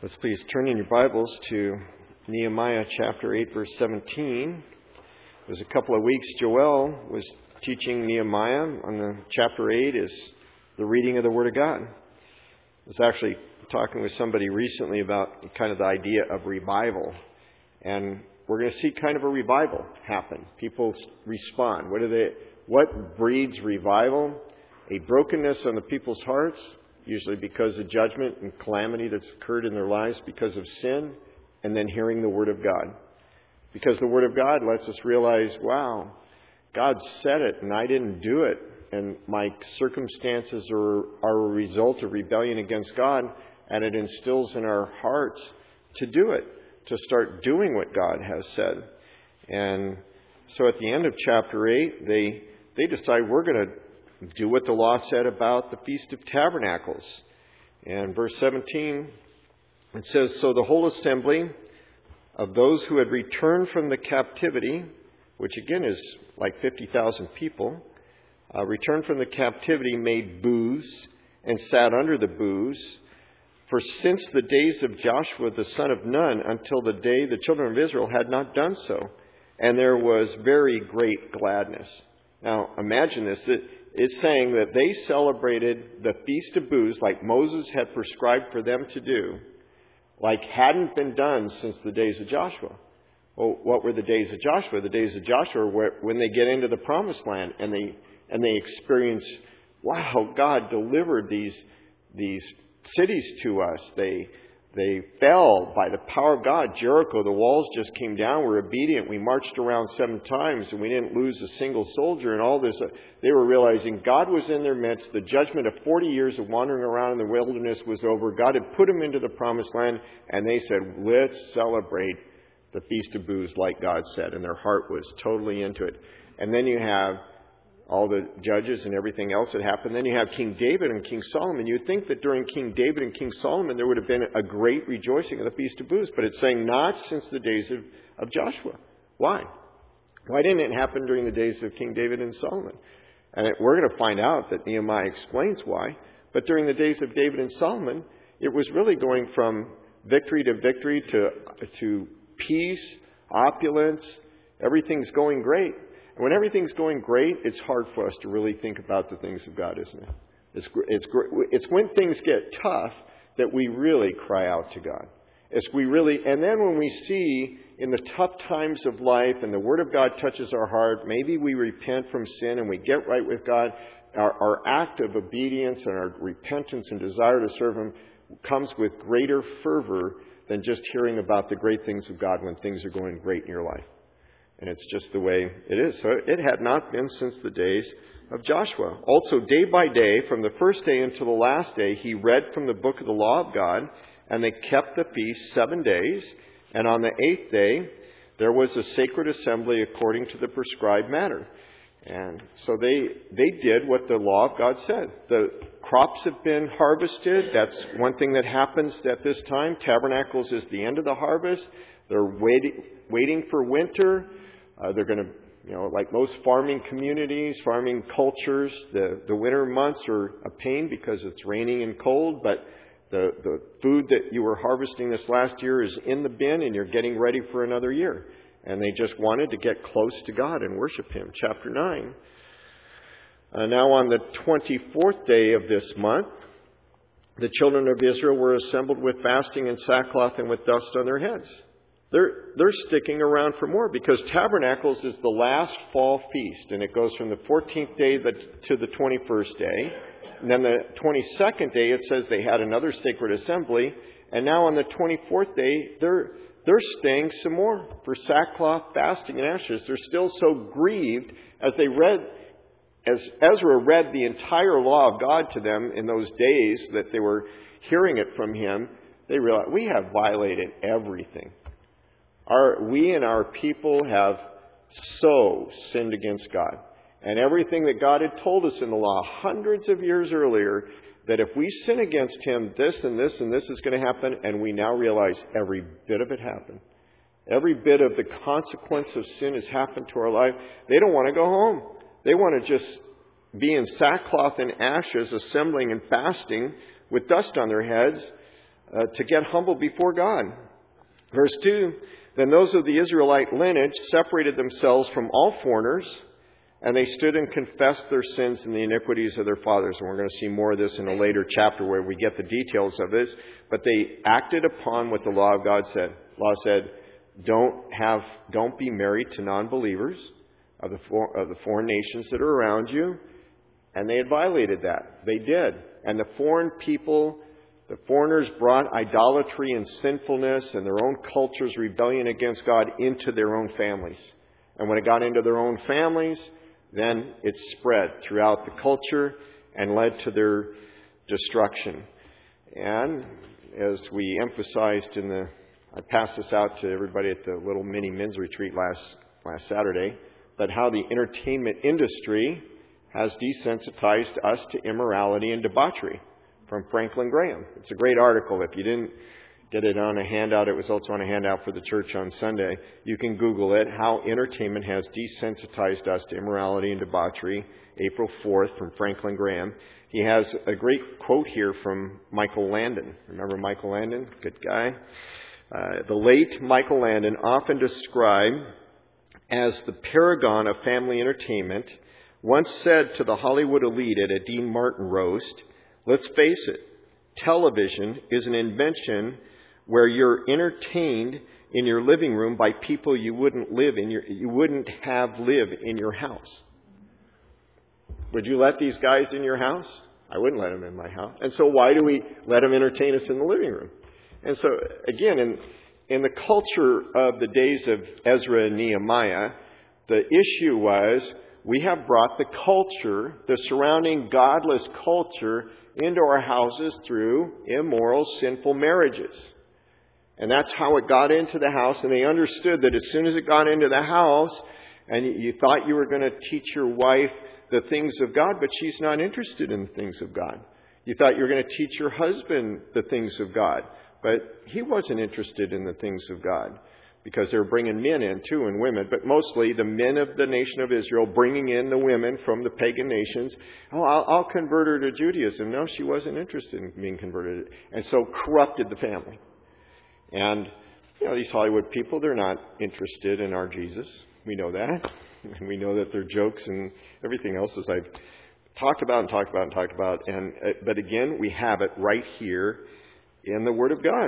Let's please turn in your Bibles to Nehemiah chapter 8, verse 17. It was a couple of weeks Joel was teaching Nehemiah on the chapter 8 is the reading of the Word of God. I was actually talking with somebody recently about kind of the idea of revival. And we're going to see kind of a revival happen. People respond. What breeds revival? A brokenness on the people's hearts, usually because of judgment and calamity that's occurred in their lives because of sin, and then hearing the Word of God. Because the Word of God lets us realize, wow, God said it and I didn't do it, and my circumstances are a result of rebellion against God, and it instills in our hearts to do it, to start doing what God has said. And so at the end of chapter 8, they decide we're going to do what the law said about the Feast of Tabernacles. And verse 17, it says, "So the whole assembly of those who had returned from the captivity," which again is like 50,000 people, returned from the captivity, made booths and sat under the booths. For since the days of Joshua the son of Nun until the day the children of Israel had not done so. And there was very great gladness. Now imagine this. It's saying that they celebrated the Feast of Booths like Moses had prescribed for them to do, like hadn't been done since the days of Joshua. Well, what were the days of Joshua? The days of Joshua were when they get into the Promised Land and they experience, wow, God delivered these cities to us. They fell by the power of God. Jericho, the walls just came down. We're obedient. We marched around 7 times and we didn't lose a single soldier and all this. They were realizing God was in their midst. The judgment of 40 years of wandering around in the wilderness was over. God had put them into the Promised Land, and they said, let's celebrate the Feast of Booths like God said. And their heart was totally into it. And then you have all the judges and everything else that happened. Then you have King David and King Solomon. You'd think that during King David and King Solomon there would have been a great rejoicing of the Feast of Booths, but it's saying not since the days of Joshua. Why? Why didn't it happen during the days of King David and Solomon? And we're going to find out that Nehemiah explains why. But during the days of David and Solomon, it was really going from victory to victory to peace, opulence. Everything's going great. And when everything's going great, it's hard for us to really think about the things of God, isn't it? It's when things get tough that we really cry out to God. And then when we see in the tough times of life and the Word of God touches our heart, maybe we repent from sin and we get right with God, our act of obedience and our repentance and desire to serve Him comes with greater fervor than just hearing about the great things of God when things are going great in your life. And it's just the way it is. So it had not been since the days of Joshua. Also, day by day, from the first day until the last day, he read from the book of the law of God, and they kept the feast 7 days. And on the 8th day, there was a sacred assembly according to the prescribed manner. And so they did what the law of God said. The crops have been harvested. That's one thing that happens at this time. Tabernacles is the end of the harvest. They're waiting for winter. They're going to, like most farming communities, farming cultures, the winter months are a pain because it's raining and cold, but the food that you were harvesting this last year is in the bin and you're getting ready for another year. And they just wanted to get close to God and worship Him. Chapter 9. Now on the 24th day of this month, the children of Israel were assembled with fasting and sackcloth and with dust on their heads. They're sticking around for more because Tabernacles is the last fall feast, and it goes from the 14th day to the 21st day. And then the 22nd day, it says they had another sacred assembly. And now on the 24th day, they're staying some more for sackcloth, fasting, and ashes. They're still so grieved as Ezra read the entire law of God to them in those days that they were hearing it from him. They realized we have violated everything. We and our people have so sinned against God. And everything that God had told us in the law hundreds of years earlier, that if we sin against Him, this and this and this is going to happen. And we now realize every bit of it happened. Every bit of the consequence of sin has happened to our life. They don't want to go home. They want to just be in sackcloth and ashes, assembling and fasting with dust on their heads. to get humble before God. Verse 2, then those of the Israelite lineage separated themselves from all foreigners, and they stood and confessed their sins and the iniquities of their fathers. And we're going to see more of this in a later chapter where we get the details of this. But they acted upon what the law of God said. The law said, don't be married to non-believers of the foreign nations that are around you. And they had violated that. They did. And the foreigners brought idolatry and sinfulness and their own culture's rebellion against God into their own families. And when it got into their own families, then it spread throughout the culture and led to their destruction. And as we emphasized I passed this out to everybody at the little mini men's retreat last Saturday, but how the entertainment industry has desensitized us to immorality and debauchery, from Franklin Graham. It's a great article. If you didn't get it on a handout, it was also on a handout for the church on Sunday. You can Google it, How Entertainment Has Desensitized Us to Immorality and Debauchery, April 4th, from Franklin Graham. He has a great quote here from Michael Landon. Remember Michael Landon? Good guy. The late Michael Landon, often described as the paragon of family entertainment, once said to the Hollywood elite at a Dean Martin roast, let's face it, television is an invention where you're entertained in your living room by people you wouldn't have live in your house. Would you let these guys in your house? I wouldn't let them in my house. And so why do we let them entertain us in the living room? And so, again, in the culture of the days of Ezra and Nehemiah, the issue was we have brought the culture, the surrounding godless culture, into our houses through immoral, sinful marriages. And that's how it got into the house. And they understood that as soon as it got into the house, and you thought you were going to teach your wife the things of God, but she's not interested in the things of God. You thought you were going to teach your husband the things of God, but he wasn't interested in the things of God, because they were bringing men in too, and women, but mostly the men of the nation of Israel bringing in the women from the pagan nations. Oh, I'll convert her to Judaism. No, she wasn't interested in being converted, and so corrupted the family. And these Hollywood people, they're not interested in our Jesus. We know that. And we know that they're jokes and everything else, as I've talked about. But again, we have it right here in the Word of God.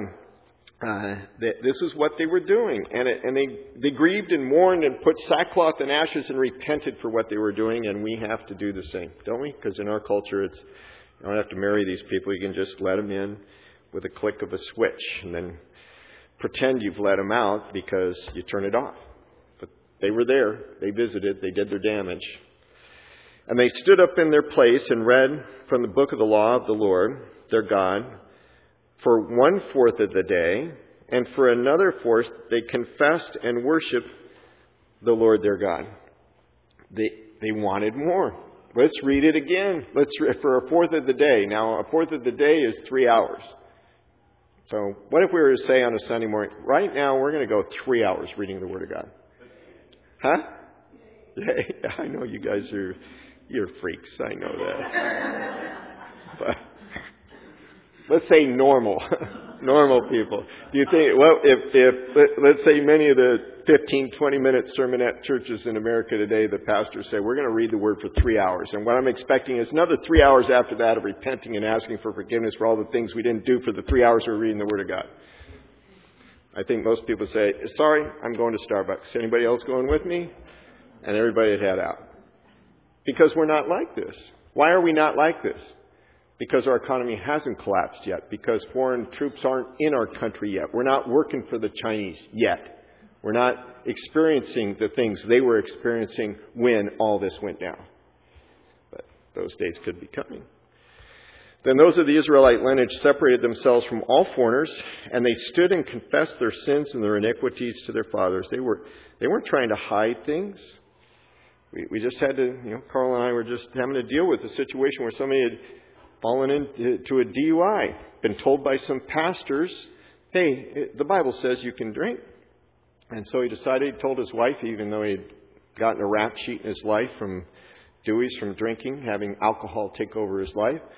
This is what they were doing. And they grieved and mourned and put sackcloth and ashes and repented for what they were doing. And we have to do the same, don't we? Because in our culture, you don't have to marry these people. You can just let them in with a click of a switch and then pretend you've let them out because you turn it off. But they were there. They visited. They did their damage. And they stood up in their place and read from the book of the law of the Lord, their God, for 1/4 of the day, and for another 4th, they confessed and worshiped the Lord their God. They wanted more. Let's read it again. For 1/4 of the day. Now, 1/4 of the day is 3 hours. So, what if we were to say on a Sunday morning, right now we're going to go 3 hours reading the Word of God? Huh? Yeah, I know you guys you're freaks. I know that. But let's say normal people. Do you think, well, if let's say many of the 15, 20-minute sermonette churches in America today, the pastors say, we're going to read the Word for 3 hours. And what I'm expecting is another 3 hours after that of repenting and asking for forgiveness for all the things we didn't do for the 3 hours we were reading the Word of God. I think most people say, sorry, I'm going to Starbucks. Anybody else going with me? And everybody would head out. Because we're not like this. Why are we not like this? Because our economy hasn't collapsed yet. Because foreign troops aren't in our country yet. We're not working for the Chinese yet. We're not experiencing the things they were experiencing when all this went down. But those days could be coming. Then those of the Israelite lineage separated themselves from all foreigners, and they stood and confessed their sins and their iniquities to their fathers. They weren't trying to hide things. We just had to, Carl and I were just having to deal with a situation where somebody had fallen into a DUI, been told by some pastors, hey, the Bible says you can drink. And so he decided, he told his wife, even though he'd gotten a rap sheet in his life from Dewey's from drinking, having alcohol take over his life,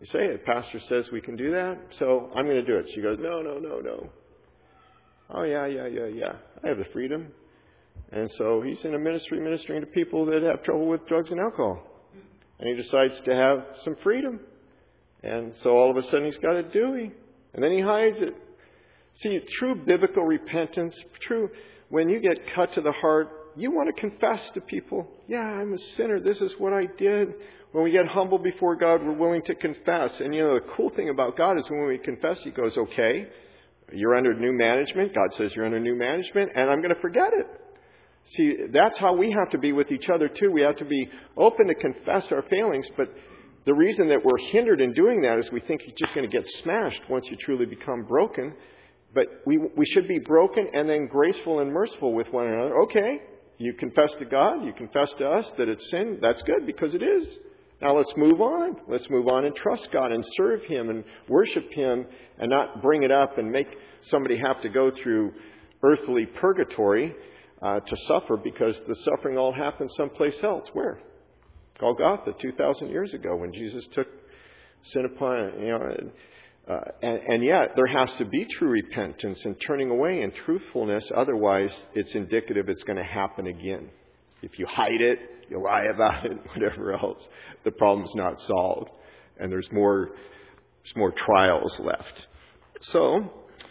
You say, the pastor says we can do that, so I'm going to do it. She goes, no. Oh, yeah. I have the freedom. And so he's in a ministry ministering to people that have trouble with drugs and alcohol. And he decides to have some freedom. And so all of a sudden he's got a Dewey. And then he hides it. See, true biblical repentance, when you get cut to the heart, you want to confess to people, yeah, I'm a sinner. This is what I did. When we get humble before God, we're willing to confess. And the cool thing about God is when we confess, He goes, okay, you're under new management. God says you're under new management, and I'm going to forget it. See, that's how we have to be with each other too. We have to be open to confess our failings, but the reason that we're hindered in doing that is we think you're just going to get smashed once you truly become broken. But we should be broken and then graceful and merciful with one another. Okay, you confess to God, you confess to us that it's sin. That's good, because it is. Now let's move on. Let's move on and trust God and serve Him and worship Him and not bring it up and make somebody have to go through earthly purgatory to suffer, because the suffering all happened someplace else. Where? Golgotha, 2,000 years ago, when Jesus took sin upon and yet there has to be true repentance and turning away and truthfulness. Otherwise, it's indicative it's going to happen again. If you hide it, you lie about it, whatever else, the problem's not solved, and there's more trials left. So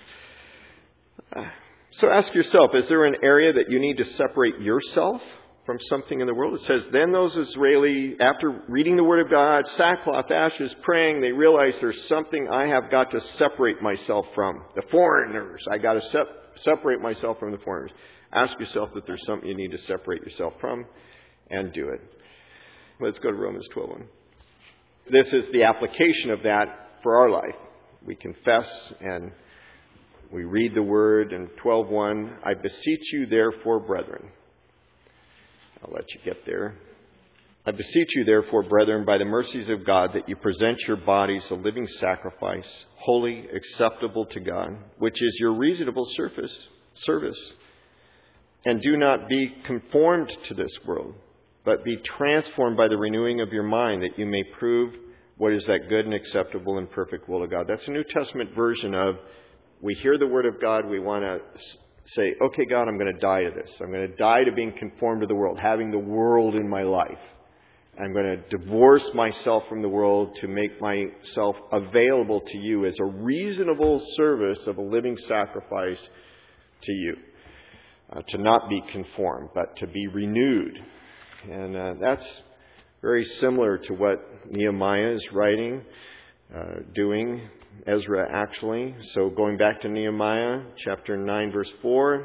ask yourself, is there an area that you need to separate yourself from something in the world? It says, then those Israeli, after reading the Word of God, sackcloth, ashes, praying, they realize there's something I have got to separate myself from. The foreigners. I got to separate myself from the foreigners. Ask yourself that there's something you need to separate yourself from, and do it. Let's go to Romans 12:1. This is the application of that for our life. We confess and we read the Word in 12:1. I beseech you, therefore, brethren. I'll let you get there. I beseech you, therefore, brethren, by the mercies of God, that you present your bodies a living sacrifice, holy, acceptable to God, which is your reasonable service. And do not be conformed to this world, but be transformed by the renewing of your mind, that you may prove what is that good and acceptable and perfect will of God. That's a New Testament version of, we hear the Word of God, we want to say, okay, God, I'm going to die to this. I'm going to die to being conformed to the world, having the world in my life. I'm going to divorce myself from the world to make myself available to you as a reasonable service of a living sacrifice to you. To not be conformed, but to be renewed. And that's very similar to what Nehemiah is writing, doing, Ezra actually. So going back to Nehemiah chapter 9 verse 4.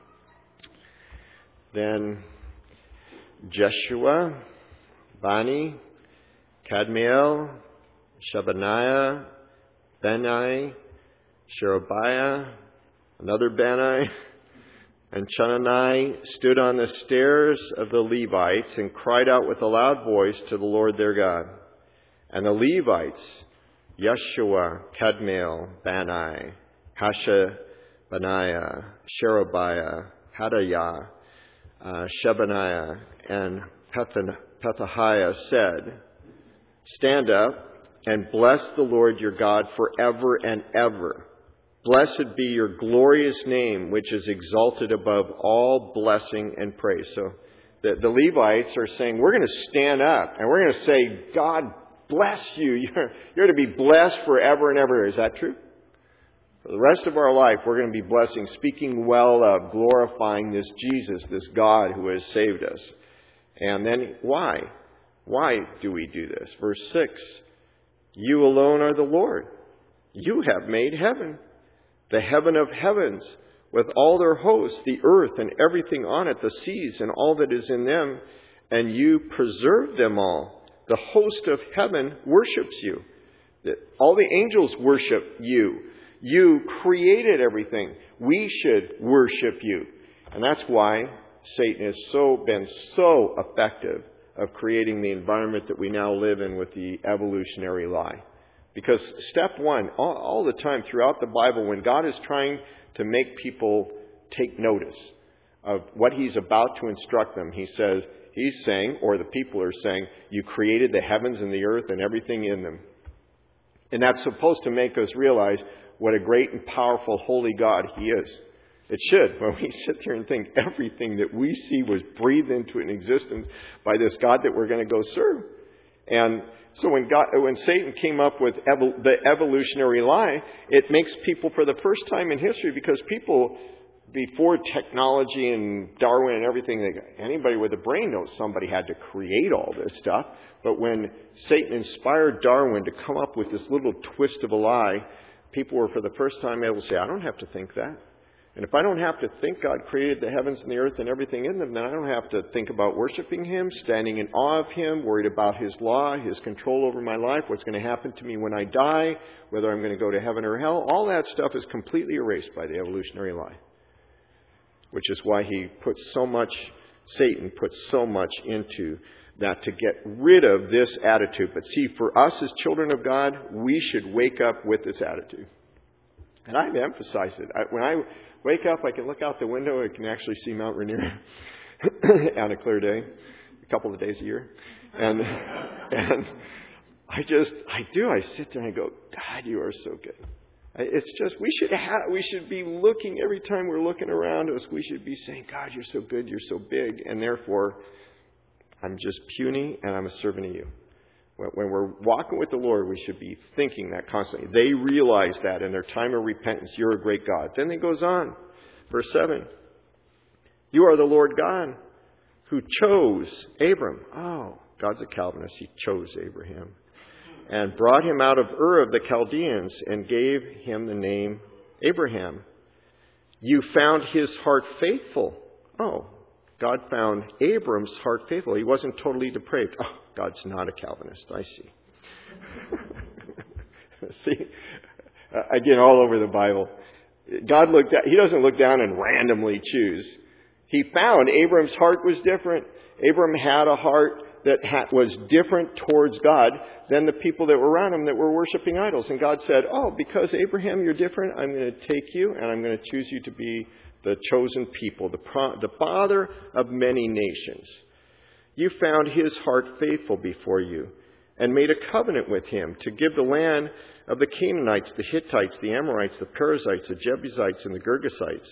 Then Jeshua, Bani, Kadmiel, Shebaniah, Benai, Sherebiah, another Benai, and Chanani stood on the stairs of the Levites and cried out with a loud voice to the Lord their God. And the Levites, Yeshua, Kadmiel, Bani, Hashabaniah, Sherebiah, Hadayah, Shebaniah, and Pethahiah said, stand up and bless the Lord your God forever and ever. Blessed be your glorious name, which is exalted above all blessing and praise. So the Levites are saying, we're going to stand up and we're going to say, God bless you. You're to be blessed forever and ever. Is that true? For the rest of our life, we're going to be blessing, speaking well of, glorifying this Jesus, this God who has saved us. And then why? Why do we do this? Verse 6, you alone are the Lord. You have made heaven, the heaven of heavens, with all their hosts, the earth and everything on it, the seas and all that is in them, and you preserve them all. The host of heaven worships you. All the angels worship you. You created everything. We should worship you. And that's why Satan has been so effective of creating the environment that we now live in with the evolutionary lie. Because step one, all the time throughout the Bible, when God is trying to make people take notice of what He's about to instruct them, He's saying, or the people are saying, you created the heavens and the earth and everything in them. And that's supposed to make us realize what a great and powerful, holy God He is. It should. When we sit there and think everything that we see was breathed into an existence by this God that we're going to go serve. And so when Satan came up with the evolutionary lie, it makes people, for the first time in history, because people, before technology and Darwin and everything, anybody with a brain knows somebody had to create all this stuff. But when Satan inspired Darwin to come up with this little twist of a lie, people were for the first time able to say, I don't have to think that. And if I don't have to think God created the heavens and the earth and everything in them, then I don't have to think about worshiping Him, standing in awe of Him, worried about His law, His control over my life, what's going to happen to me when I die, whether I'm going to go to heaven or hell. All that stuff is completely erased by the evolutionary lie. Which is why Satan puts so much into that, to get rid of this attitude. But see, for us as children of God, we should wake up with this attitude. And I've emphasized it. When I wake up, I can look out the window, I can actually see Mount Rainier on a clear day, a couple of days a year. And I sit there and I go, God, you are so good. It's just, we should be looking, every time we're looking around us, we should be saying, God, you're so good, you're so big, and therefore, I'm just puny and I'm a servant of you. When we're walking with the Lord, we should be thinking that constantly. They realize that in their time of repentance, you're a great God. Then it goes on, verse 7. You are the Lord God who chose Abram. Oh, God's a Calvinist. He chose Abraham. And brought him out of Ur of the Chaldeans and gave him the name Abraham. You found his heart faithful. Oh, God found Abram's heart faithful. He wasn't totally depraved. Oh, God's not a Calvinist. I see. See, again, all over the Bible. God He doesn't look down and randomly choose. He found Abram's heart was different. Abram had a heart that was different towards God than the people that were around him that were worshiping idols. And God said, oh, because Abraham, you're different, I'm going to take you and I'm going to choose you to be the chosen people, the father of many nations. You found his heart faithful before you and made a covenant with him to give the land of the Canaanites, the Hittites, the Amorites, the Perizzites, the Jebusites, and the Girgashites,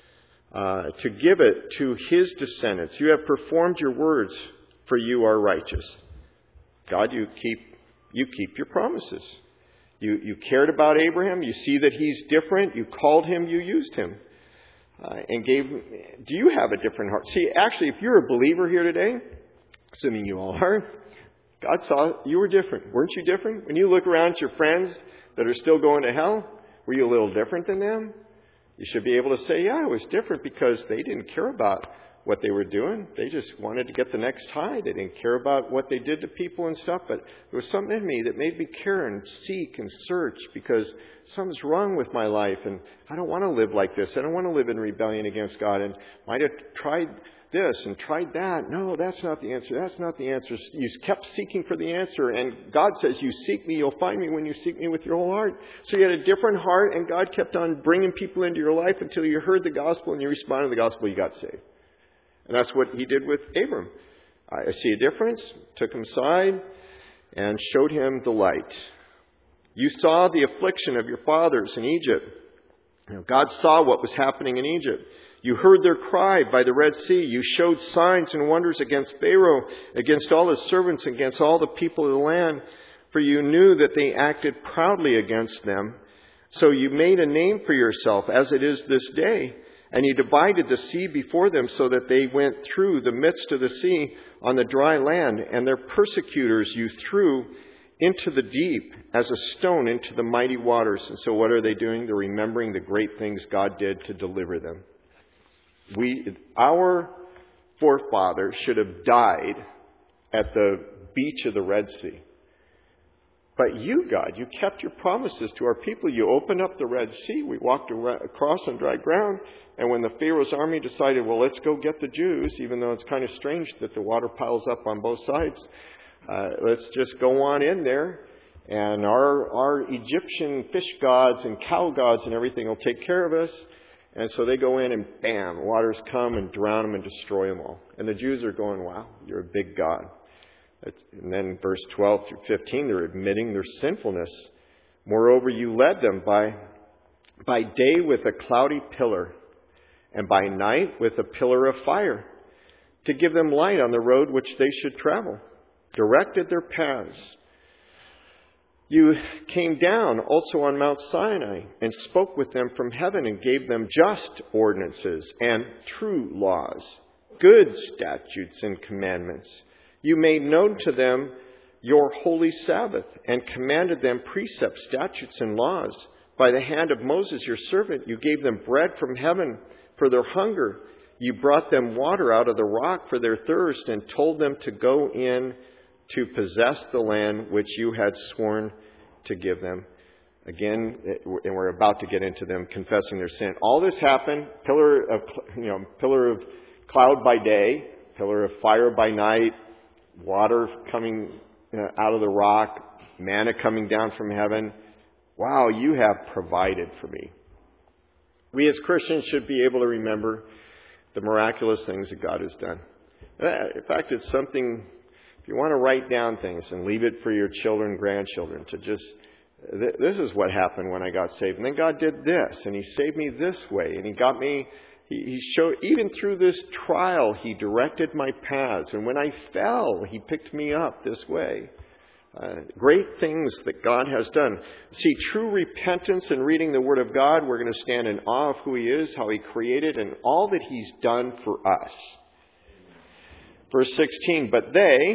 to give it to his descendants. You have performed your words, for you are righteous. God, you keep your promises. You cared about Abraham. You see that he's different. You called him. You used him. And gave him. Do you have a different heart? See, actually, if you're a believer here today, assuming you all are, God saw you were different. Weren't you different? When you look around at your friends that are still going to hell, were you a little different than them? You should be able to say, yeah, it was different because they didn't care about what they were doing. They just wanted to get the next high. They didn't care about what they did to people and stuff. But there was something in me that made me care and seek and search because something's wrong with my life and I don't want to live like this. I don't want to live in rebellion against God. And might have tried this and tried that. No, that's not the answer. That's not the answer. You kept seeking for the answer. And God says, you seek me, you'll find me when you seek me with your whole heart. So you had a different heart and God kept on bringing people into your life until you heard the gospel and you responded to the gospel, you got saved. And that's what he did with Abram. I see a difference, took him aside, and showed him the light. You saw the affliction of your fathers in Egypt. God saw what was happening in Egypt. You heard their cry by the Red Sea. You showed signs and wonders against Pharaoh, against all his servants, against all the people of the land. For you knew that they acted proudly against them. So you made a name for yourself, as it is this day. And you divided the sea before them so that they went through the midst of the sea on the dry land. And their persecutors you threw into the deep as a stone into the mighty waters. And so what are they doing? They're remembering the great things God did to deliver them. Our forefathers should have died at the beach of the Red Sea. But you, God, you kept your promises to our people. You opened up the Red Sea. We walked across on dry ground. And when the Pharaoh's army decided, well, let's go get the Jews, even though it's kind of strange that the water piles up on both sides, let's just go on in there. And our Egyptian fish gods and cow gods and everything will take care of us. And so they go in and bam, waters come and drown them and destroy them all. And the Jews are going, wow, you're a big God. And then verse 12 through 15, they're admitting their sinfulness. Moreover, you led them by day with a cloudy pillar, and by night with a pillar of fire, to give them light on the road which they should travel, directed their paths. You came down also on Mount Sinai and spoke with them from heaven and gave them just ordinances and true laws, good statutes and commandments. You made known to them your holy Sabbath and commanded them precepts, statutes, and laws. By the hand of Moses, your servant, you gave them bread from heaven for their hunger. You brought them water out of the rock for their thirst and told them to go in to possess the land which you had sworn to give them. Again, and we're about to get into them confessing their sin. All this happened, pillar of cloud by day, pillar of fire by night, water coming out of the rock, manna coming down from heaven. Wow, you have provided for me. We as Christians should be able to remember the miraculous things that God has done. In fact, it's something, if you want to write down things and leave it for your children, grandchildren, to just, this is what happened when I got saved. And then God did this, and He saved me this way, and He got me, He showed, even through this trial, He directed my paths. And when I fell, He picked me up this way. Great things that God has done. See, true repentance and reading the Word of God, we're going to stand in awe of who He is, how He created, and all that He's done for us. Verse 16, but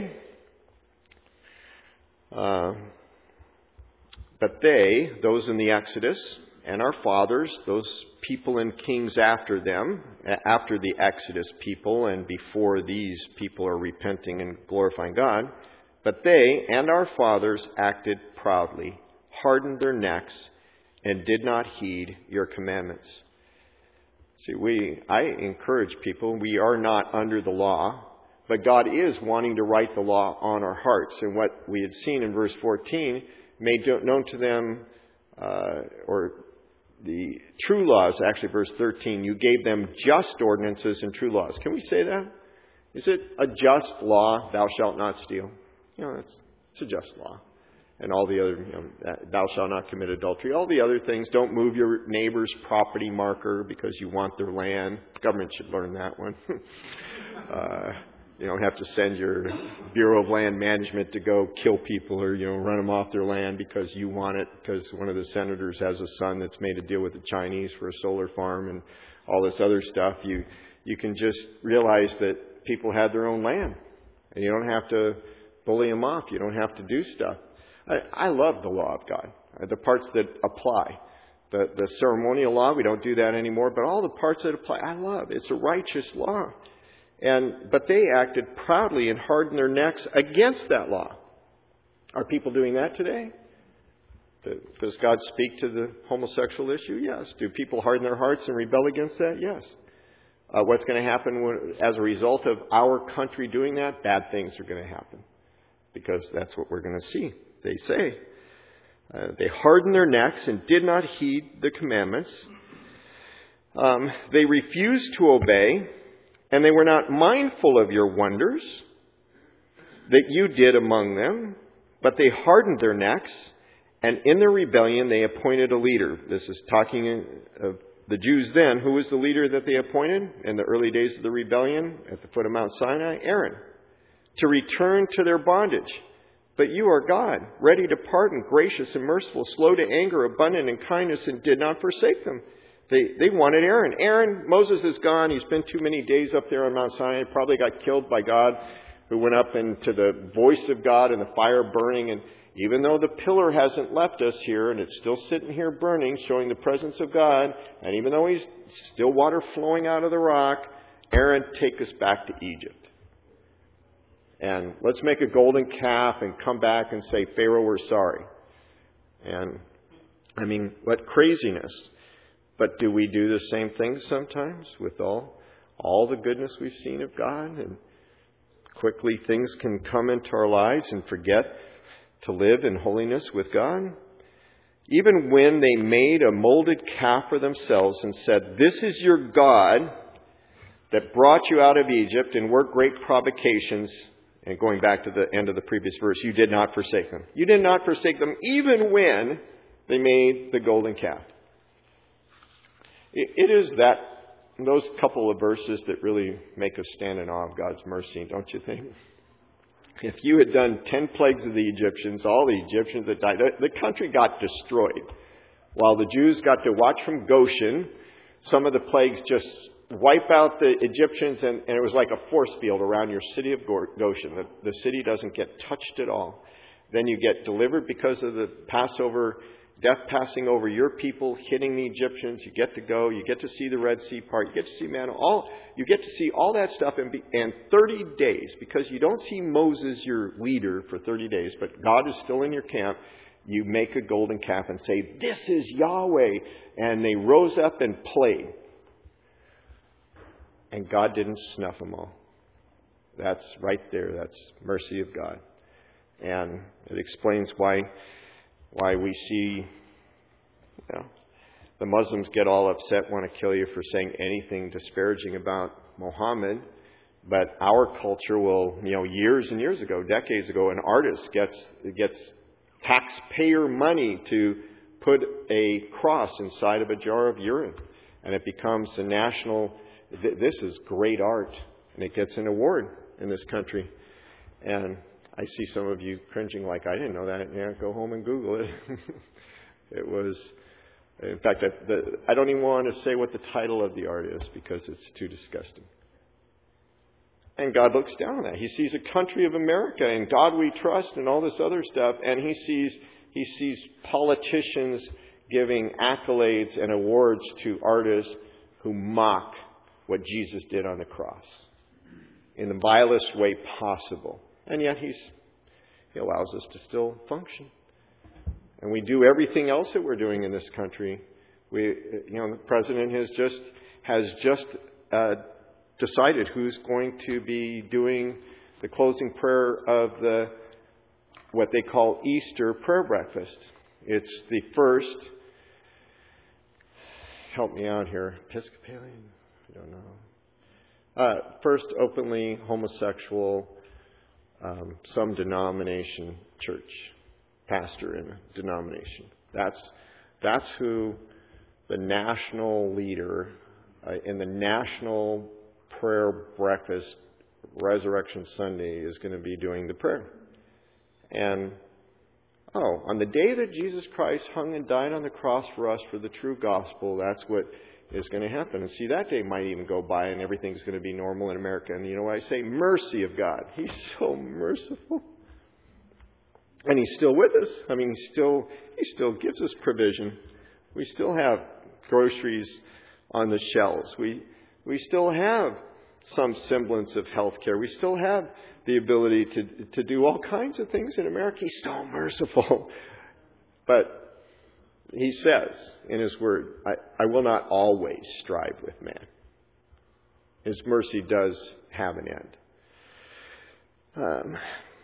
they, those in the Exodus, and our fathers, those people and kings after them, after the Exodus people and before these people are repenting and glorifying God, but they and our fathers acted proudly, hardened their necks, and did not heed your commandments. See, I encourage people, we are not under the law, but God is wanting to write the law on our hearts. And what we had seen in verse 14, made known to them, or the true laws, actually verse 13, you gave them just ordinances and true laws. Can we say that? Is it a just law, thou shalt not steal? It's a just law. And all the other, thou shalt not commit adultery. All the other things, don't move your neighbor's property marker because you want their land. Government should learn that one. You don't have to send your Bureau of Land Management to go kill people or, run them off their land because you want it, because one of the senators has a son that's made a deal with the Chinese for a solar farm and all this other stuff. You can just realize that people have their own land and you don't have to bully them off. You don't have to do stuff. I love the law of God, the parts that apply. The ceremonial law, we don't do that anymore, but all the parts that apply, I love. It's a righteous law. But they acted proudly and hardened their necks against that law. Are people doing that today? Does God speak to the homosexual issue? Yes. Do people harden their hearts and rebel against that? Yes. What's going to happen as a result of our country doing that? Bad things are going to happen. Because that's what we're going to see. They say. They hardened their necks and did not heed the commandments. They refused to obey. And they were not mindful of your wonders that you did among them, but they hardened their necks, and in their rebellion they appointed a leader. This is talking of the Jews then. Who was the leader that they appointed in the early days of the rebellion at the foot of Mount Sinai? Aaron. To return to their bondage. But you are God, ready to pardon, gracious and merciful, slow to anger, abundant in kindness, and did not forsake them. They wanted Aaron. Aaron, Moses is gone. He spent too many days up there on Mount Sinai. He probably got killed by God, who went up into the voice of God and the fire burning. And even though the pillar hasn't left us here, and it's still sitting here burning, showing the presence of God, and even though he's still water flowing out of the rock, Aaron, take us back to Egypt. And let's make a golden calf and come back and say, Pharaoh, we're sorry. And, what craziness. But do we do the same thing sometimes with all the goodness we've seen of God? And quickly things can come into our lives and forget to live in holiness with God. Even when they made a molded calf for themselves and said, this is your God that brought you out of Egypt and worked great provocations. And going back to the end of the previous verse, you did not forsake them. You did not forsake them even when They made the golden calf. It is those couple of verses that really make us stand in awe of God's mercy, don't you think? If you had done 10 plagues of the Egyptians, all the Egyptians that died, the country got destroyed. While the Jews got to watch from Goshen, some of the plagues just wipe out the Egyptians, and it was like a force field around your city of Goshen. The city doesn't get touched at all. Then you get delivered because of the Passover, death passing over your people, hitting the Egyptians. You get to go. You get to see the Red Sea part. You get to see manna. You get to see all that stuff and 30 days, because you don't see Moses, your leader, for 30 days, but God is still in your camp. You make a golden calf and say, "This is Yahweh." And they rose up and played. And God didn't snuff them all. That's right there. That's mercy of God. And it explains why we see, the Muslims get all upset, want to kill you for saying anything disparaging about Muhammad. But our culture will, years and years ago, decades ago, an artist gets taxpayer money to put a cross inside of a jar of urine. And it becomes a national, this is great art. And it gets an award in this country. And I see some of you cringing like, I didn't know that. Yeah, go home and Google it. It was, in fact, I don't even want to say what the title of the art is because it's too disgusting. And God looks down on that. He sees a country of America and God we trust and all this other stuff. And he sees politicians giving accolades and awards to artists who mock what Jesus did on the cross in the vilest way possible. And yet He allows us to still function. And we do everything else that we're doing in this country. The president has just decided who's going to be doing the closing prayer of what they call Easter prayer breakfast. It's the first, help me out here, Episcopalian? I don't know. First openly homosexual, some denomination church, pastor in a denomination. That's who the national leader in the national prayer breakfast, Resurrection Sunday, is going to be doing the prayer. And, on the day that Jesus Christ hung and died on the cross for us for the true gospel, that's what is going to happen. And see, that day might even go by and everything's going to be normal in America. And you know what I say? Mercy of God. He's so merciful. And He's still with us. I mean, He still gives us provision. We still have groceries on the shelves. We still have some semblance of health care. We still have the ability to do all kinds of things in America. He's so merciful. But He says in His Word, I will not always strive with man. His mercy does have an end.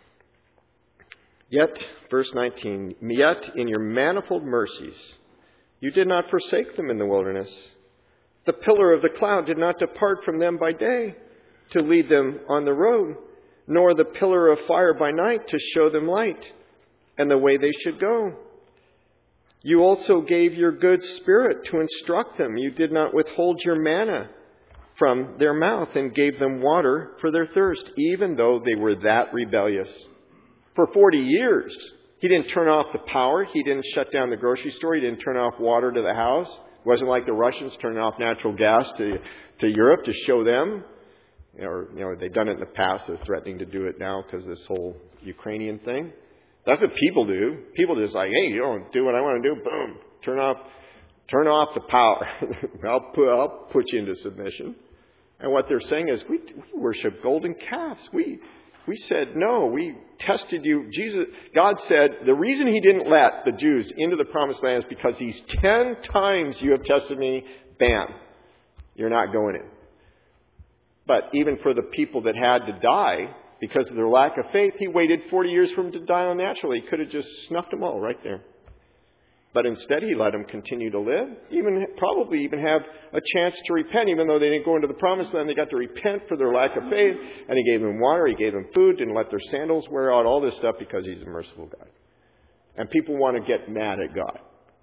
Yet, verse 19, yet in your manifold mercies, you did not forsake them in the wilderness. The pillar of the cloud did not depart from them by day to lead them on the road, nor the pillar of fire by night to show them light and the way they should go. You also gave your good Spirit to instruct them. You did not withhold your manna from their mouth and gave them water for their thirst, even though they were that rebellious. For 40 years, He didn't turn off the power. He didn't shut down the grocery store. He didn't turn off water to the house. It wasn't like the Russians turning off natural gas to Europe to show them. They've done it in the past. They're threatening to do it now because of this whole Ukrainian thing. That's what people do. People just like, hey, you don't do what I want to do. Boom. Turn off the power. I'll put you into submission. And what they're saying is, we worship golden calves. We said, no, we tested you. God said, the reason He didn't let the Jews into the promised land is because these 10 times you have tested me, bam, you're not going in. But even for the people that had to die because of their lack of faith, He waited 40 years for them to die unnaturally. He could have just snuffed them all right there. But instead, He let them continue to live, probably even have a chance to repent. Even though they didn't go into the promised land, they got to repent for their lack of faith. And He gave them water, He gave them food, didn't let their sandals wear out, all this stuff because He's a merciful God. And people want to get mad at God.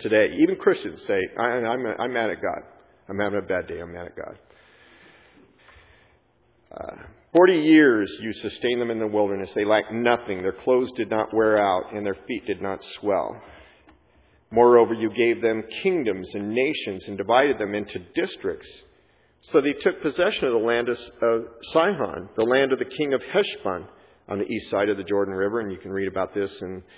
today. Even Christians say, I'm mad at God. I'm having a bad day. I'm mad at God. 40 years you sustained them in the wilderness. They lacked nothing. Their clothes did not wear out, and their feet did not swell. Moreover, you gave them kingdoms and nations and divided them into districts. So they took possession of the land of Sihon, the land of the king of Heshbon, on the east side of the Jordan River. And you can read about this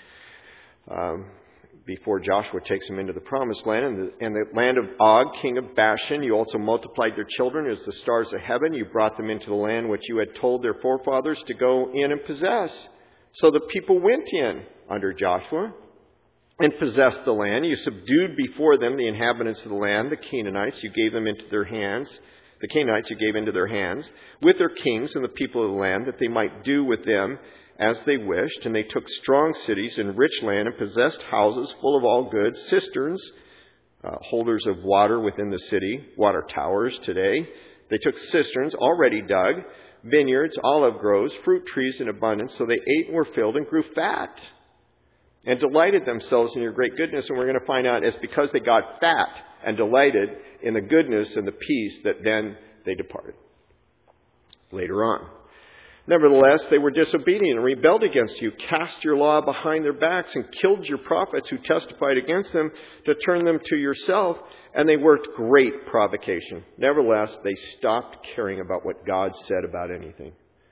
before Joshua takes them into the promised land. And the land of Og, king of Bashan. You also multiplied their children as the stars of heaven. You brought them into the land which you had told their forefathers to go in and possess. So the people went in under Joshua and possessed the land. You subdued before them the inhabitants of the land, the Canaanites. You gave them into their hands. The Canaanites you gave into their hands with their kings and the people of the land, that they might do with them as they wished. And they took strong cities and rich land and possessed houses full of all goods, cisterns, holders of water within the city, water towers today. They took cisterns already dug, vineyards, olive groves, fruit trees in abundance. So they ate and were filled and grew fat and delighted themselves in your great goodness. And we're going to find out it's because they got fat and delighted in the goodness and the peace that then they departed. Later on. Nevertheless, they were disobedient and rebelled against you, cast your law behind their backs, and killed your prophets who testified against them to turn them to yourself, and they worked great provocation. Nevertheless, they stopped caring about what God said about anything.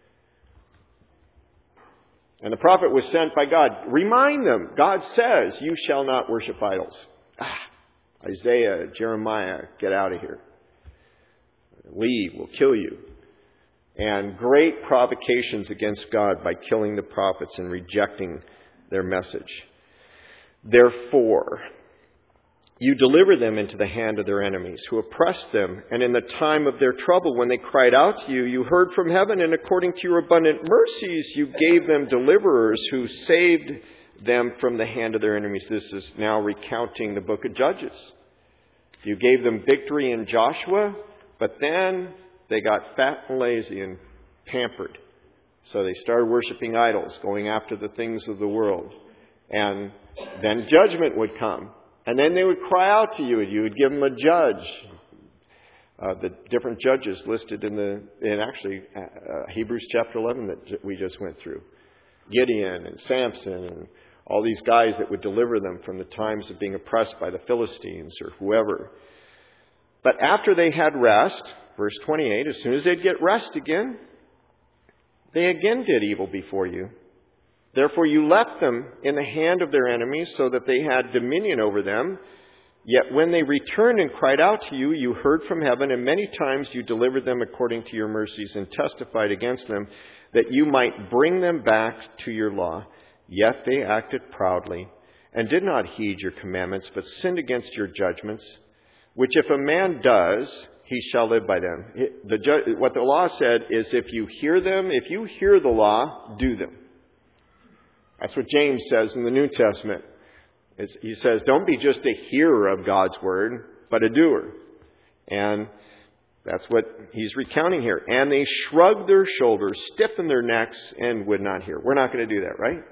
And the prophet was sent by God. Remind them, God says, you shall not worship idols. Isaiah, Jeremiah, get out of here. Leave, we'll kill you. And great provocations against God by killing the prophets and rejecting their message. Therefore, you deliver them into the hand of their enemies who oppressed them. And in the time of their trouble, when they cried out to you, you heard from heaven, and according to your abundant mercies, you gave them deliverers who saved them from the hand of their enemies. This is now recounting the book of Judges. You gave them victory in Joshua, but then they got fat and lazy and pampered. So they started worshiping idols, going after the things of the world. And then judgment would come. And then they would cry out to you, and you would give them a judge. The different judges listed in Hebrews chapter 11 that we just went through. Gideon and Samson and all these guys that would deliver them from the times of being oppressed by the Philistines or whoever. But after they had rest, verse 28, as soon as they'd get rest again, they again did evil before you. Therefore you left them in the hand of their enemies so that they had dominion over them. Yet when they returned and cried out to you, you heard from heaven, and many times you delivered them according to your mercies and testified against them, that you might bring them back to your law. Yet they acted proudly and did not heed your commandments, but sinned against your judgments, which if a man does, he shall live by them. What the law said is if you hear the law, do them. That's what James says in the New Testament. He says, don't be just a hearer of God's word, but a doer. And that's what he's recounting here. And they shrugged their shoulders, stiffened their necks, and would not hear. We're not going to do that, right?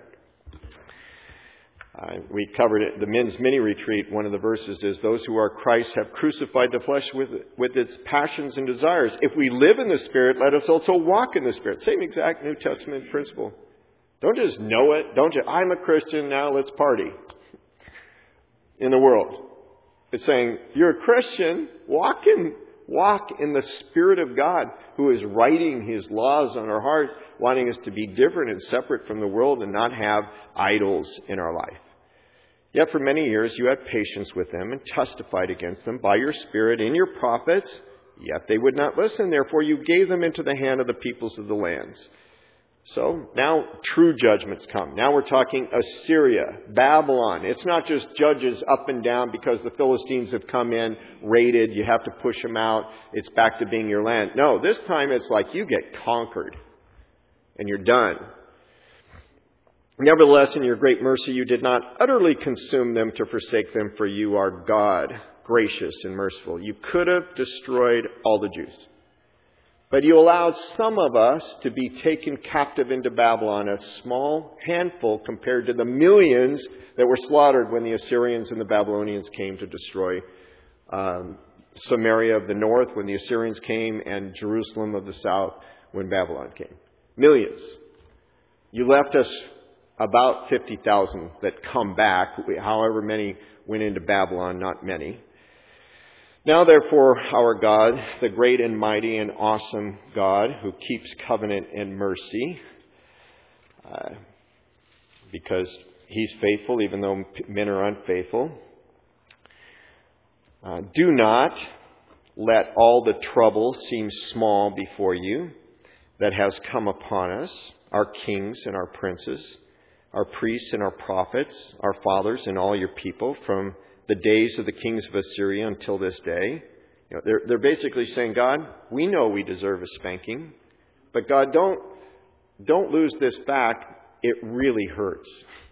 We covered it, the men's mini retreat. One of the verses is, those who are Christ have crucified the flesh with its passions and desires. If we live in the Spirit, let us also walk in the Spirit. Same exact New Testament principle. Don't just know it. I'm a Christian, now let's party in the world. It's saying, you're a Christian, walk in the Spirit of God, who is writing His laws on our hearts, wanting us to be different and separate from the world and not have idols in our life. Yet for many years you had patience with them and testified against them by your Spirit in your prophets, yet they would not listen. Therefore you gave them into the hand of the peoples of the lands. So now true judgments come. Now we're talking Assyria, Babylon. It's not just judges up and down because the Philistines have come in, raided, you have to push them out, it's back to being your land. No, this time it's like you get conquered and you're done. Nevertheless, in your great mercy, you did not utterly consume them to forsake them, for you are God, gracious and merciful. You could have destroyed all the Jews. But you allowed some of us to be taken captive into Babylon, a small handful compared to the millions that were slaughtered when the Assyrians and the Babylonians came to destroy Samaria of the north when the Assyrians came, and Jerusalem of the south when Babylon came. Millions. You left us about 50,000 that come back. However many went into Babylon, not many. Now, therefore, our God, the great and mighty and awesome God who keeps covenant and mercy, because He's faithful even though men are unfaithful, do not let all the trouble seem small before you that has come upon us, our kings and our princes, our priests and our prophets, our fathers and all your people, from the days of the kings of Assyria until this day. You know, they're basically saying, God, we know we deserve a spanking, but God, don't lose this back. It really hurts.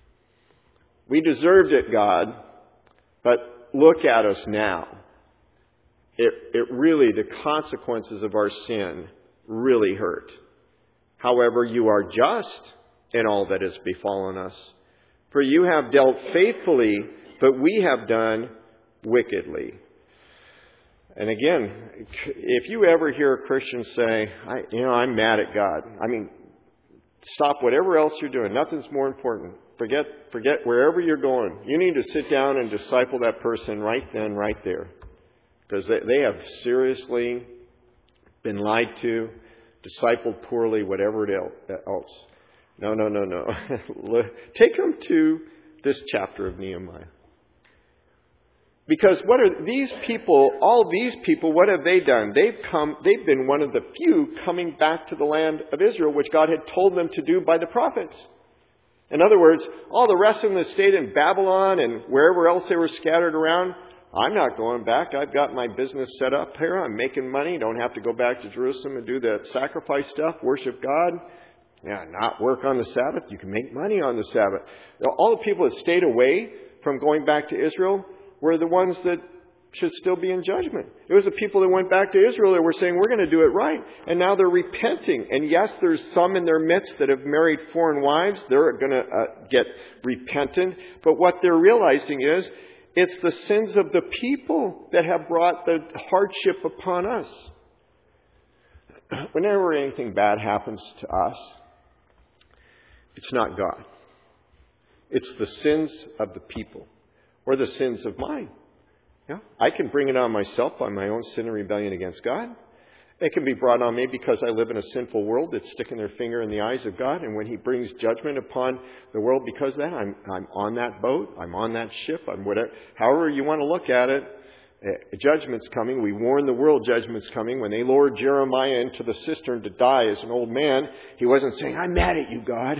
We deserved it, God, but look at us now. It really, the consequences of our sin really hurt. However, you are just in all that has befallen us. For you have dealt faithfully, but we have done wickedly. And again, if you ever hear a Christian say, I'm mad at God. I mean, stop whatever else you're doing. Nothing's more important. Forget wherever you're going. You need to sit down and disciple that person right then, right there. Because they have seriously been lied to, discipled poorly, whatever else. No. Take them to this chapter of Nehemiah. Because what are these people, all these people, what have they done? They've been one of the few coming back to the land of Israel, which God had told them to do by the prophets. In other words, all the rest of them that stayed in Babylon and wherever else they were scattered around, I'm not going back. I've got my business set up here. I'm making money. Don't have to go back to Jerusalem and do that sacrifice stuff, worship God. Not work on the Sabbath. You can make money on the Sabbath. All the people that stayed away from going back to Israel were the ones that should still be in judgment. It was the people that went back to Israel that were saying, we're going to do it right. And now they're repenting. And yes, there's some in their midst that have married foreign wives. They're going to get repentant. But what they're realizing is, it's the sins of the people that have brought the hardship upon us. Whenever anything bad happens to us, it's not God. It's the sins of the people or the sins of mine. Yeah? I can bring it on myself by my own sin and rebellion against God. It can be brought on me because I live in a sinful world that's sticking their finger in the eyes of God. And when He brings judgment upon the world because of that, I'm on that boat. I'm on that ship. I'm whatever. However you want to look at it, judgment's coming. We warned the world judgment's coming. When they lowered Jeremiah into the cistern to die as an old man, he wasn't saying, I'm mad at you, God.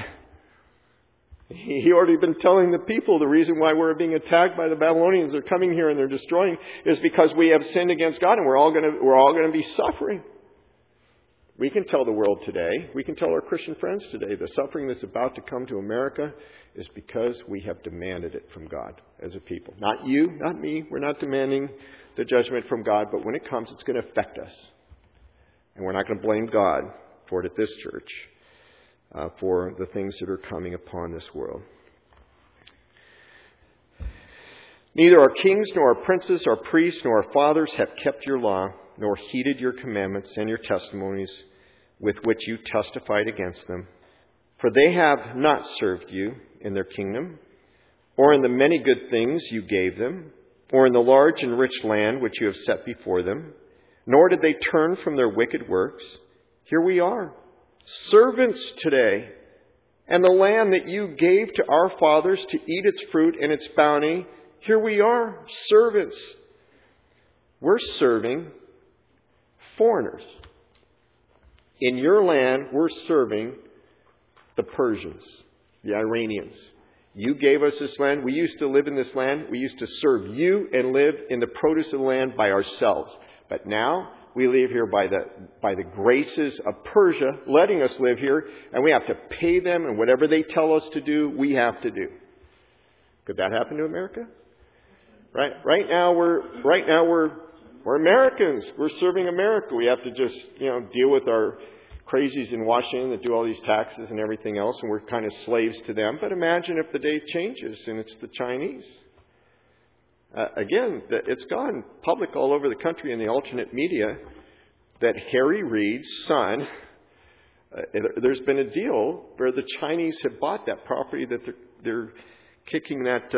He already been telling the people the reason why we're being attacked by the Babylonians. They're coming here and they're destroying is because we have sinned against God, and we're all going to be suffering. We can tell the world today, we can tell our Christian friends today, the suffering that's about to come to America is because we have demanded it from God as a people. Not you, not me. We're not demanding the judgment from God, but when it comes, it's going to affect us. And we're not going to blame God for it at this church. For the things that are coming upon this world. Neither our kings, nor our princes, our priests, nor our fathers have kept your law, nor heeded your commandments and your testimonies with which you testified against them. For they have not served you in their kingdom, or in the many good things you gave them, or in the large and rich land which you have set before them, nor did they turn from their wicked works. Here we are, servants today, and the land that you gave to our fathers to eat its fruit and its bounty, here we are, servants. We're serving foreigners. In your land, we're serving the Persians, the Iranians. You gave us this land. We used to live in this land. We used to serve you and live in the produce of the land by ourselves. But now, we live here by the graces of Persia, letting us live here, and we have to pay them, and whatever they tell us to do, we have to do. Could that happen to America? Right now we're We're Americans. We're serving America. We have to just, deal with our crazies in Washington that do all these taxes and everything else, and we're kind of slaves to them. But imagine if the day changes and it's the Chinese. Again, it's gone public all over the country in the alternate media that Harry Reid's son, there's been a deal where the Chinese have bought that property that they're kicking that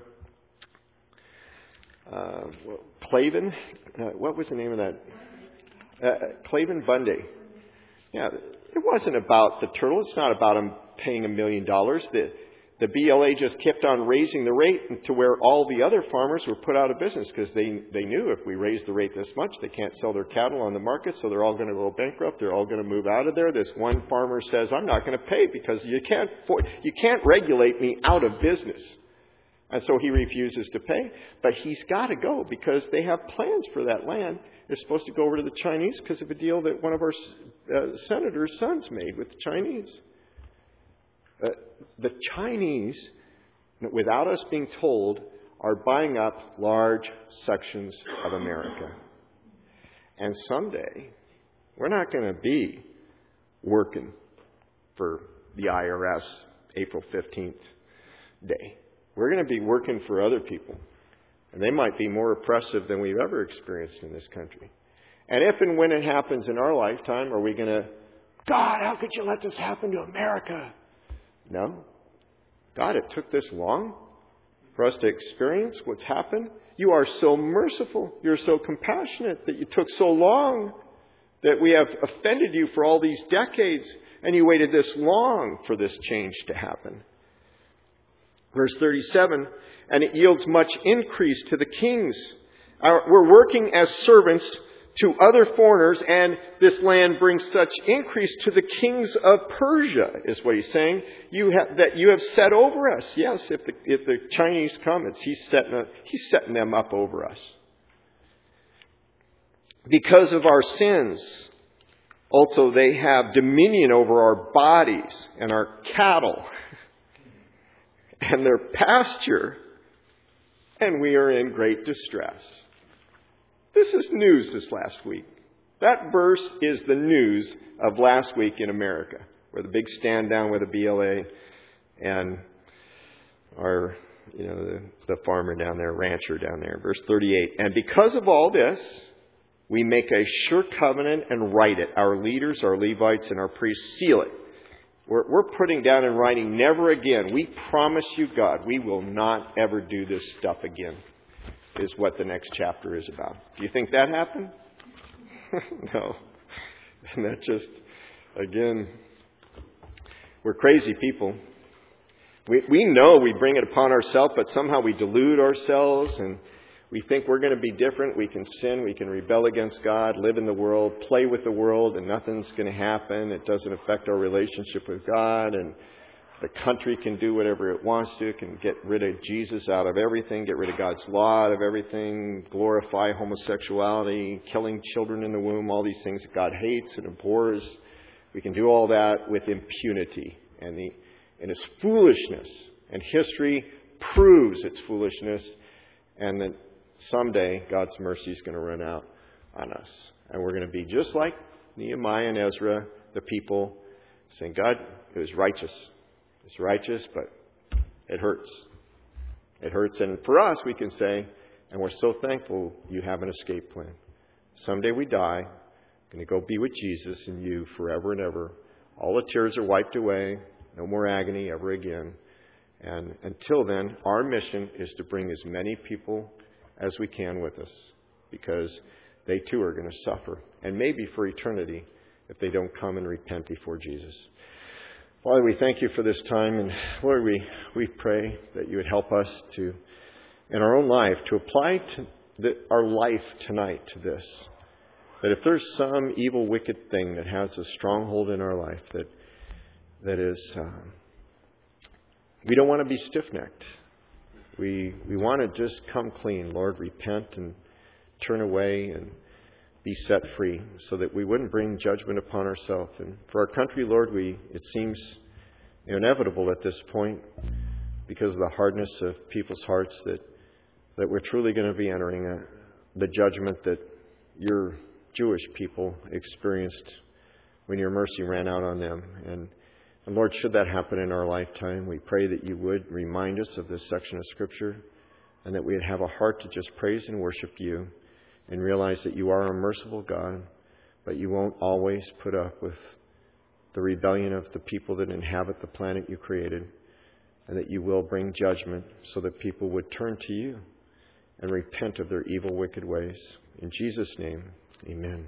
Clavin, what was the name of that? Clavin Bundy. Yeah, it wasn't about the turtle. It's not about him paying $1 million. The BLA just kept on raising the rate to where all the other farmers were put out of business because they knew if we raise the rate this much, they can't sell their cattle on the market, so they're all going to go bankrupt. They're all going to move out of there. This one farmer says, I'm not going to pay because you can't regulate me out of business. And so he refuses to pay. But he's got to go because they have plans for that land. It's supposed to go over to the Chinese because of a deal that one of our senators' sons made with the Chinese. The Chinese, without us being told, are buying up large sections of America. And someday, we're not going to be working for the IRS April 15th day. We're going to be working for other people. And they might be more oppressive than we've ever experienced in this country. And if and when it happens in our lifetime, are we going to, God, how could you let this happen to America? No. God, it took this long for us to experience what's happened. You are so merciful. You're so compassionate that you took so long, that we have offended you for all these decades, and you waited this long for this change to happen. Verse 37, and it yields much increase to the kings. We're working as servants to other foreigners, and this land brings such increase to the kings of Persia, is what he's saying. You have set over us. Yes, if the Chinese come, he's setting them up over us. Because of our sins, also they have dominion over our bodies and our cattle and their pasture, and we are in great distress. This is news this last week. That verse is the news of last week in America, where the big stand down with the BLA and our, the farmer down there, rancher down there. Verse 38, and because of all this, we make a sure covenant and write it. Our leaders, our Levites, and our priests seal it. We're putting down in writing, never again. We promise you, God, we will not ever do this stuff again, is what the next chapter is about. Do you think that happened? No. And that just, again, we're crazy people. We know we bring it upon ourselves, but somehow we delude ourselves and we think we're going to be different. We can sin. We can rebel against God, live in the world, play with the world, and nothing's going to happen. It doesn't affect our relationship with God. And the country can do whatever it wants to. It can get rid of Jesus out of everything, get rid of God's law out of everything, glorify homosexuality, killing children in the womb, all these things that God hates and abhors. We can do all that with impunity. And it's foolishness. And history proves its foolishness. And that someday God's mercy is going to run out on us. And we're going to be just like Nehemiah and Ezra, the people, saying, God, it was righteous. It's righteous, but it hurts. It hurts. And for us, we can say, and we're so thankful you have an escape plan. Someday we die, going to go be with Jesus and you forever and ever. All the tears are wiped away. No more agony ever again. And until then, our mission is to bring as many people as we can with us, because they too are going to suffer, and maybe for eternity, if they don't come and repent before Jesus. Father, we thank you for this time, and Lord, we pray that you would help us to, in our own life, to apply our life tonight to this. That if there's some evil, wicked thing that has a stronghold in our life, that is, we don't want to be stiff-necked. We want to just come clean, Lord, repent and turn away and be set free, so that we wouldn't bring judgment upon ourselves. And for our country, Lord, it seems inevitable at this point, because of the hardness of people's hearts, that we're truly going to be entering the judgment that your Jewish people experienced when your mercy ran out on them. And Lord, should that happen in our lifetime, we pray that you would remind us of this section of Scripture and that we'd have a heart to just praise and worship you and realize that you are a merciful God, but you won't always put up with the rebellion of the people that inhabit the planet you created, and that you will bring judgment so that people would turn to you and repent of their evil, wicked ways. In Jesus' name, amen.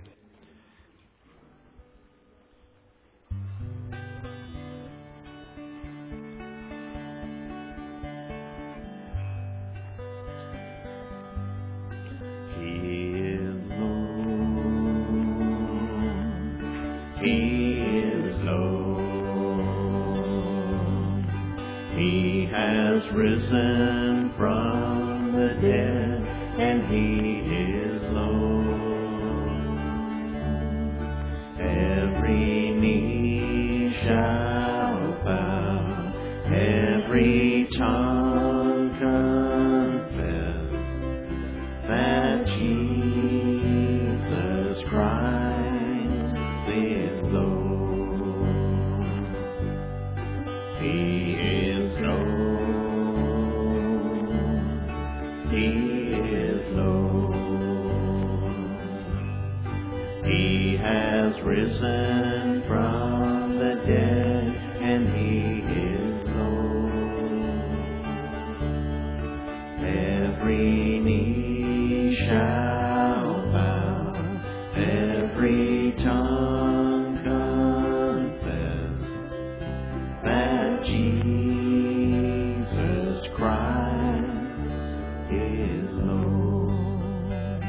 Risen from the dead, and He is Lord. Every knee shall bow, every tongue confess that Jesus Christ is Lord. He is Lord. He is Lord. He has risen from the dead, and He is Lord. Every knee shall bow, every tongue confess that Jesus Christ is Lord.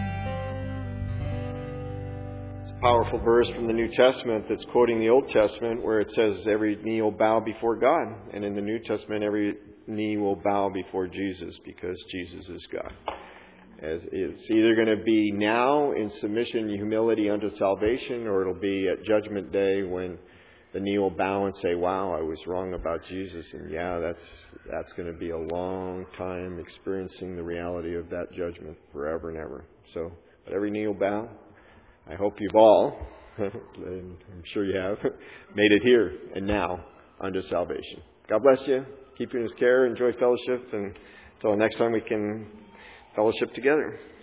It's a powerful verse from the New Testament that's quoting the Old Testament where it says every knee will bow before God. And in the New Testament, every knee will bow before Jesus because Jesus is God. As it's either going to be now in submission and humility unto salvation, or it'll be at Judgment Day when the knee will bow and say, wow, I was wrong about Jesus. And yeah, that's going to be a long time experiencing the reality of that judgment forever and ever. So, but every knee will bow. I hope you've all, and I'm sure you have, made it here and now unto salvation. God bless you. Keep you in His care. Enjoy fellowship. And until next time we can fellowship together.